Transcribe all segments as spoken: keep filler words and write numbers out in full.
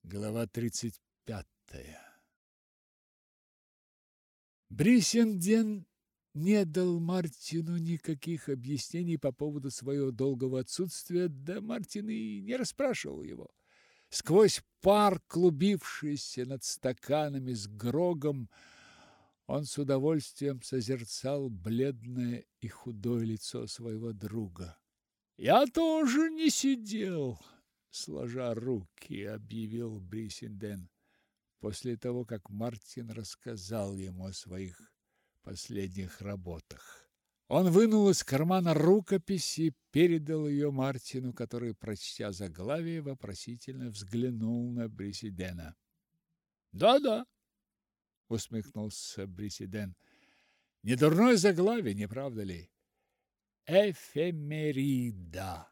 Глава тридцать пятая. Бриссенден не дал Мартину никаких объяснений по поводу своего долгого отсутствия, да Мартин и не расспрашивал его. Сквозь пар, клубившийся над стаканами с грогом, он с удовольствием созерцал бледное и худое лицо своего друга. «Я тоже не сидел, сложа руки», — объявил Бриссенден, после того, как Мартин рассказал ему о своих последних работах. Он вынул из кармана рукопись и передал ее Мартину, который, прочтя заглавие, вопросительно взглянул на Бриссендена. «Да-да», — усмехнулся Бриссенден, — «недурное заглавие, не правда ли? Эфемерида.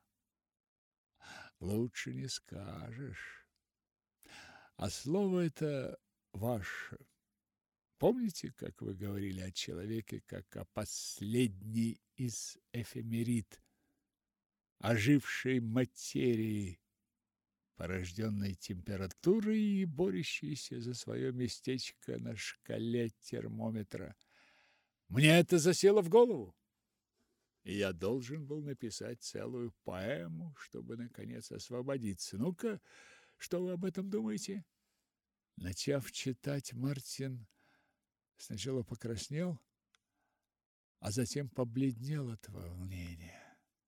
Лучше не скажешь. А слово это ваше. Помните, как вы говорили о человеке, как о последней из эфемерид, ожившей материи, порожденной температурой и борющейся за свое местечко на шкале термометра? Мне это засело в голову, и я должен был написать целую поэму, чтобы, наконец, освободиться. Ну-ка, что вы об этом думаете?» Начав читать, Мартин сначала покраснел, а затем побледнел от волнения.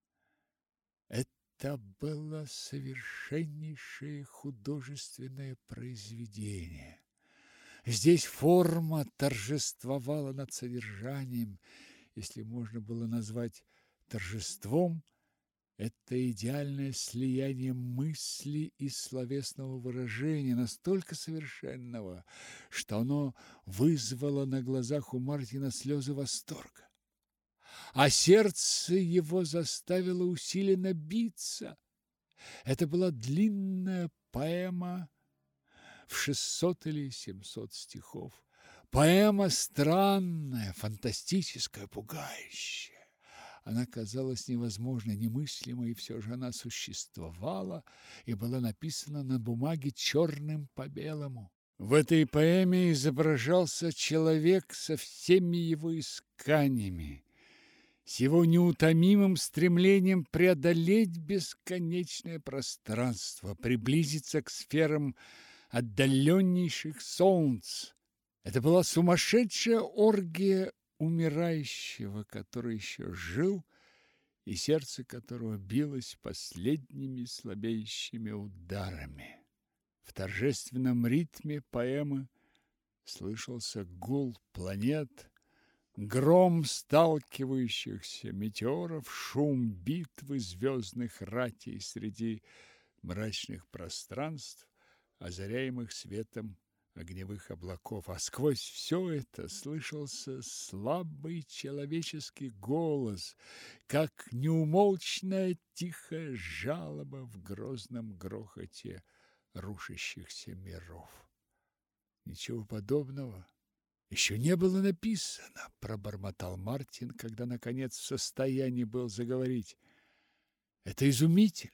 Это было совершеннейшее художественное произведение. Здесь форма торжествовала над содержанием, если можно было назвать торжеством это идеальное слияние мысли и словесного выражения, настолько совершенного, что оно вызвало на глазах у Мартина слезы восторга. А сердце его заставило усиленно биться. Это была длинная поэма в шестьсот или семьсот стихов. Поэма странная, фантастическая, пугающая. Она казалась невозможной, немыслимой, и все же она существовала и была написана на бумаге черным по белому. В этой поэме изображался человек со всеми его исканиями, с его неутомимым стремлением преодолеть бесконечное пространство, приблизиться к сферам отдаленнейших солнц. Это была сумасшедшая оргия умирающего, который еще жил, и сердце которого билось последними слабеющими ударами. В торжественном ритме поэмы слышался гул планет, гром сталкивающихся метеоров, шум битвы звездных ратей среди мрачных пространств, озаряемых светом огневых облаков, а сквозь все это слышался слабый человеческий голос, как неумолчная тихая жалоба в грозном грохоте рушащихся миров. «Ничего подобного еще не было написано», — пробормотал Мартин, когда, наконец, в состоянии был заговорить. «Это изумительно!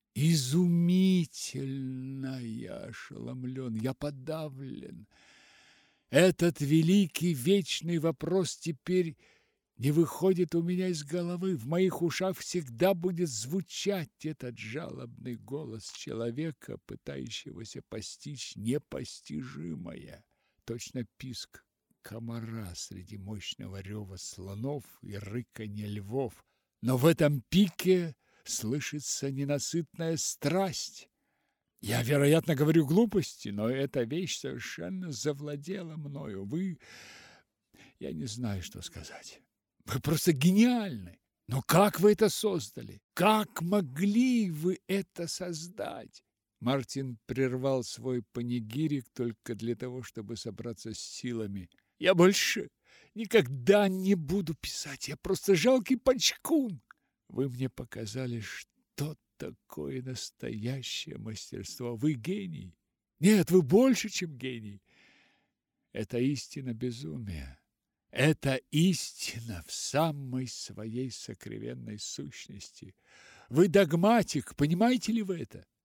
Изумительно! Я ошеломлен, я подавлен. Этот великий вечный вопрос теперь не выходит у меня из головы. В моих ушах всегда будет звучать этот жалобный голос человека, пытающегося постичь непостижимое, точно писк комара среди мощного рева слонов и рыканья львов. Но в этом пике слышится ненасытная страсть. Я, вероятно, говорю глупости, но эта вещь совершенно завладела мною. Вы... Я не знаю, что сказать. Вы просто гениальны. Но как вы это создали? Как могли вы это создать?» Мартин прервал свой панигирик только для того, чтобы собраться с силами. «Я больше никогда не буду писать. Я просто жалкий почкун. Вы мне показали, что такое настоящее мастерство. Вы гений. Нет, вы больше, чем гений. Это истина безумия. Это истина в самой своей сокровенной сущности. Вы догматик, понимаете ли вы это?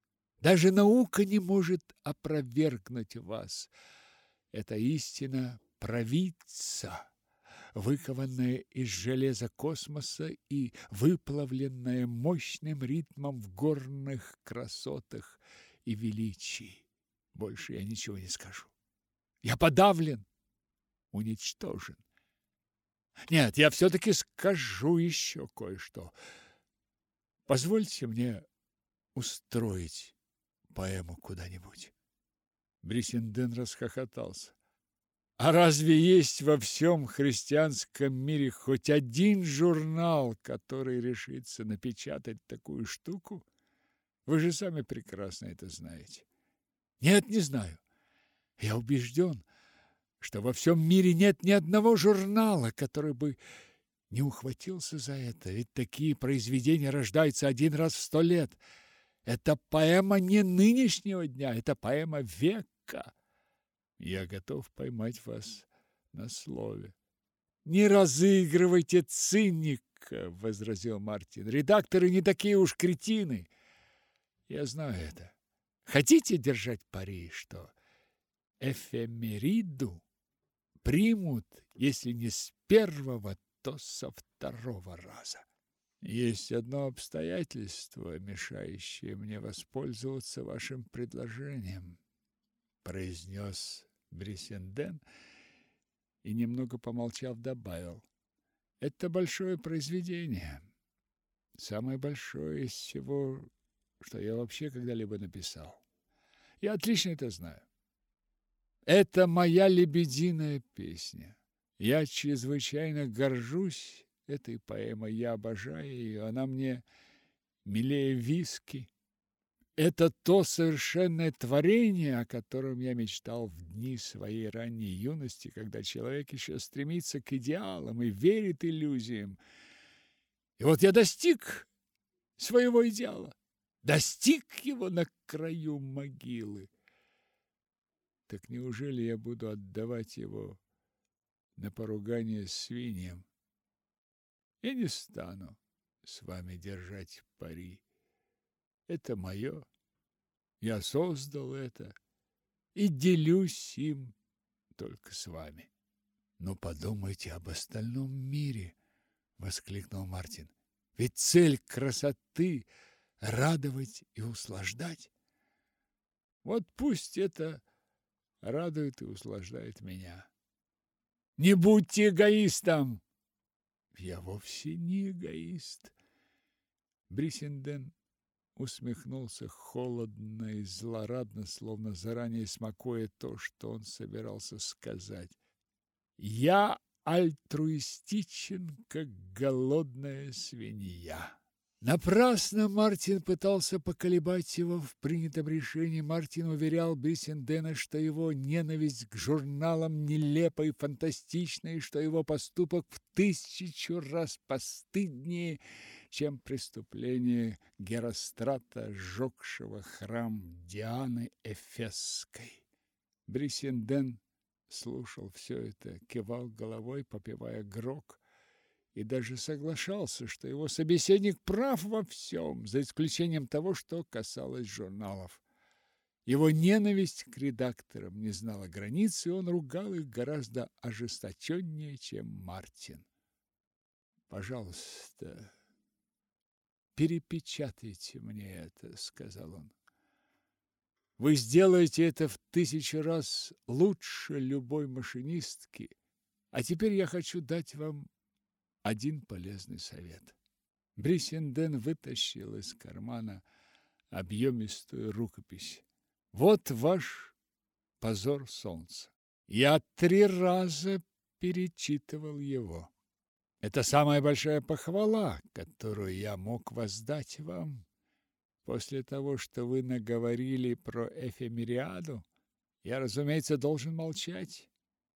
Даже наука не может опровергнуть вас. Это истина провидца, выкованная из железа космоса и выплавленная мощным ритмом в горных красотах и величии. Больше я ничего не скажу. Я подавлен, уничтожен. Нет, я все-таки скажу еще кое-что. Позвольте мне устроить поэму куда-нибудь. Бриссенден расхохотался. А разве есть во всем христианском мире хоть один журнал, который решится напечатать такую штуку? Вы же сами прекрасно это знаете. Нет, не знаю. Я убежден, что во всем мире нет ни одного журнала, который бы не ухватился за это. Ведь такие произведения рождаются один раз в сто лет. Это поэма не нынешнего дня, это поэма века. Я готов поймать вас на слове. Не разыгрывайте циника, возразил Мартин. Редакторы не такие уж кретины. Я знаю это. Хотите держать пари, что эфемериду примут, если не с первого, то со второго раза? Есть одно обстоятельство, мешающее мне воспользоваться вашим предложением, произнес Бриссенден и, немного помолчав, добавил. Это большое произведение, самое большое из всего, что я вообще когда-либо написал. Я отлично это знаю. Это моя лебединая песня. Я чрезвычайно горжусь этой поэмой, я обожаю ее, она мне милее виски. Это то совершенное творение, о котором я мечтал в дни своей ранней юности, когда человек еще стремится к идеалам и верит иллюзиям. И вот я достиг своего идеала, достиг его на краю могилы. Так неужели я буду отдавать его на поругание свиньям? Я не стану с вами держать пари. Это мое. Я создал это и делюсь им только с вами. Но подумайте об остальном мире, воскликнул Мартин. Ведь цель красоты — радовать и услаждать. Вот пусть это радует и услаждает меня. Не будьте эгоистом. Я вовсе не эгоист. Бриссенден усмехнулся холодно и злорадно, словно заранее смакуя то, что он собирался сказать. Я альтруистичен, как голодная свинья. Напрасно Мартин пытался поколебать его в принятом решении. Мартин уверял Бриссендена, что его ненависть к журналам нелепа и фантастична, и что его поступок в тысячу раз постыднее, чем преступление Герострата, сжегшего храм Дианы Эфесской. Бриссенден слушал все это, кивал головой, попивая грог, и даже соглашался, что его собеседник прав во всем, за исключением того, что касалось журналов. Его ненависть к редакторам не знала границ, и он ругал их гораздо ожесточеннее, чем Мартин. «Пожалуйста, перепечатайте мне это», — сказал он. «Вы сделаете это в тысячу раз лучше любой машинистки, а теперь я хочу дать вам один полезный совет». Бриссенден вытащил из кармана объемистую рукопись. «Вот ваш позор солнца. Я три раза перечитывал его. Это самая большая похвала, которую я мог воздать вам. После того, что вы наговорили про эфемериаду, я, разумеется, должен молчать.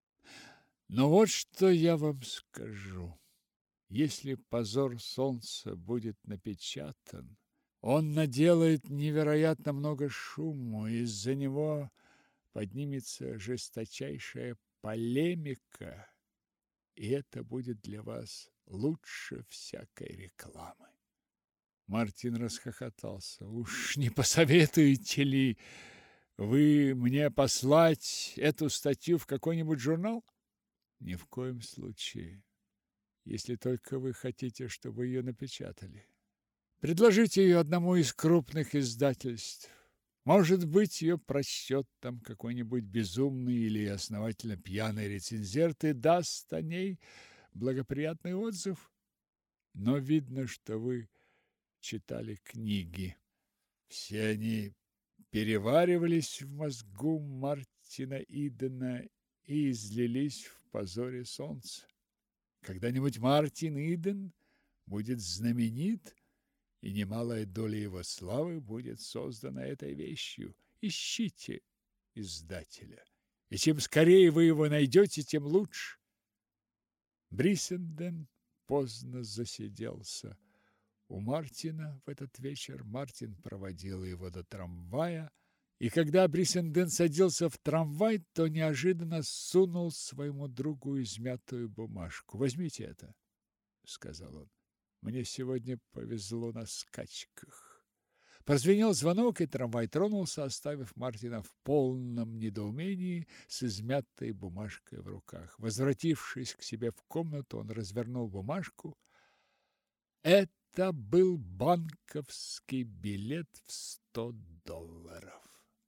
Но вот что я вам скажу. Если позор солнца будет напечатан, он наделает невероятно много шуму, из-за него поднимется жесточайшая полемика, и это будет для вас лучше всякой рекламы. Мартин расхохотался. Уж не посоветуете ли вы мне послать эту статью в какой-нибудь журнал? Ни в коем случае, если только вы хотите, чтобы ее напечатали. Предложите ее одному из крупных издательств. Может быть, ее прочтет там какой-нибудь безумный или основательно пьяный рецензент и даст о ней благоприятный отзыв. Но видно, что вы читали книги. Все они переваривались в мозгу Мартина Идена и излились в позоре солнца. Когда-нибудь Мартин Иден будет знаменит, и немалая доля его славы будет создана этой вещью. Ищите издателя, и чем скорее вы его найдете, тем лучше. Бриссенден поздно засиделся у Мартина в этот вечер. Мартин проводил его до трамвая, и когда Бриссенден садился в трамвай, то неожиданно сунул своему другу измятую бумажку. «Возьмите это», — сказал он. «Мне сегодня повезло на скачках». Прозвенел звонок, и трамвай тронулся, оставив Мартина в полном недоумении с измятой бумажкой в руках. Возвратившись к себе в комнату, он развернул бумажку. Это был банковский билет в сто долларов.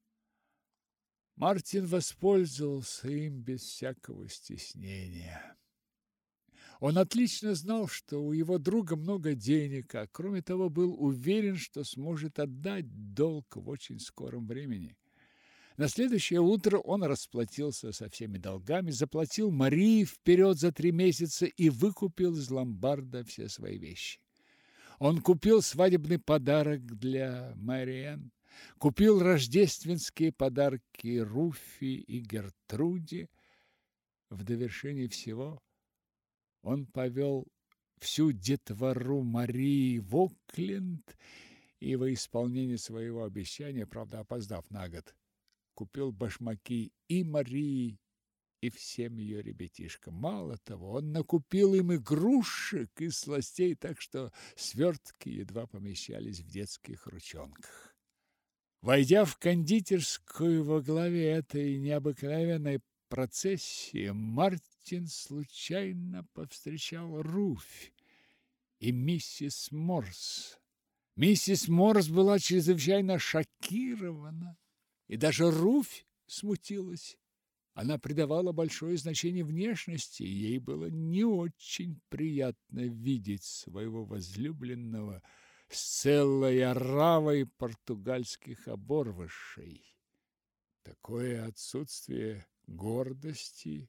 Мартин воспользовался им без всякого стеснения. Он отлично знал, что у его друга много денег, а кроме того был уверен, что сможет отдать долг в очень скором времени. На следующее утро он расплатился со всеми долгами, заплатил Марии вперед за три месяца и выкупил из ломбарда все свои вещи. Он купил свадебный подарок для Мариэн, купил рождественские подарки Руфи и Гертруде. В довершение всего он повел всю детвору Марии в Окленд и во исполнение своего обещания, правда, опоздав на год, купил башмаки и Марии, и всем ее ребятишкам. Мало того, он накупил им игрушек и сластей, так что свертки едва помещались в детских ручонках. Войдя в кондитерскую во главе этой необыкновенной процессии, Мартин случайно повстречал Руфь и миссис Морс. Миссис Морс была чрезвычайно шокирована, и даже Руфь смутилась. Она придавала большое значение внешности, и ей было не очень приятно видеть своего возлюбленного с целой оравой португальских оборвышей. Такое отсутствие гордости,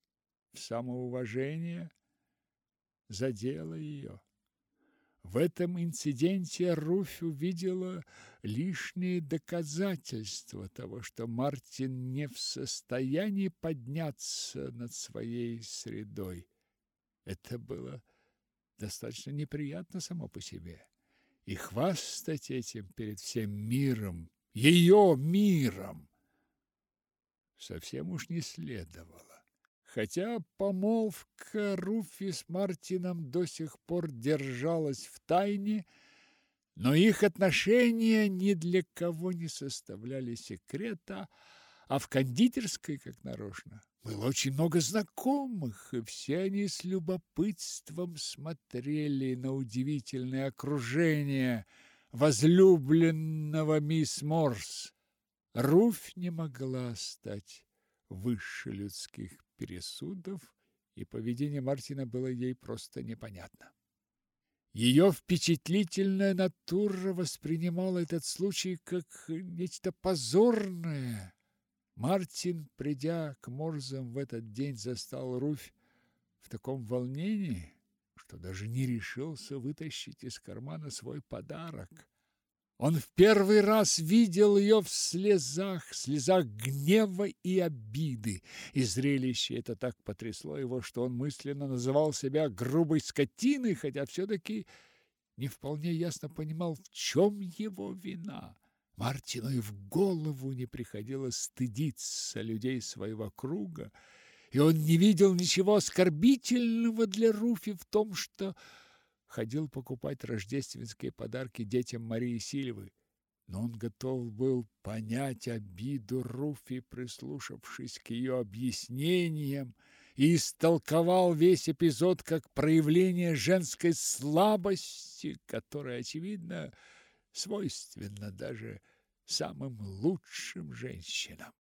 самоуважения задело ее. В этом инциденте Руфь увидела лишние доказательства того, что Мартин не в состоянии подняться над своей средой. Это было достаточно неприятно само по себе. И хвастать этим перед всем миром, ее миром, совсем уж не следовало. Хотя помолвка Руфи с Мартином до сих пор держалась в тайне, но их отношения ни для кого не составляли секрета, а в кондитерской, как нарочно, было очень много знакомых, и все они с любопытством смотрели на удивительное окружение возлюбленного мисс Морс. Руфь не могла стать выше людских пересудов, и поведение Мартина было ей просто непонятно. Ее впечатлительная натура воспринимала этот случай как нечто позорное. Мартин, придя к Морзам в этот день, застал Руфь в таком волнении, что даже не решился вытащить из кармана свой подарок. Он в первый раз видел ее в слезах, слезах гнева и обиды, и зрелище это так потрясло его, что он мысленно называл себя грубой скотиной, хотя все-таки не вполне ясно понимал, в чем его вина. Мартину и в голову не приходило стыдиться людей своего круга, и он не видел ничего оскорбительного для Руфи в том, что ходил покупать рождественские подарки детям Марии Сильвы. Но он готов был понять обиду Руфи, прислушавшись к ее объяснениям, и истолковал весь эпизод как проявление женской слабости, которая, очевидно, свойственна даже самым лучшим женщинам.